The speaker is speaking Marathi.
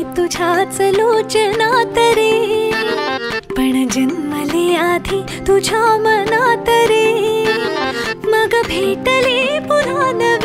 तुझ्याच लोचनात रे, पण जन्मले आधी तुझ्या मनात रे, मग भेटले पुन्हा नवे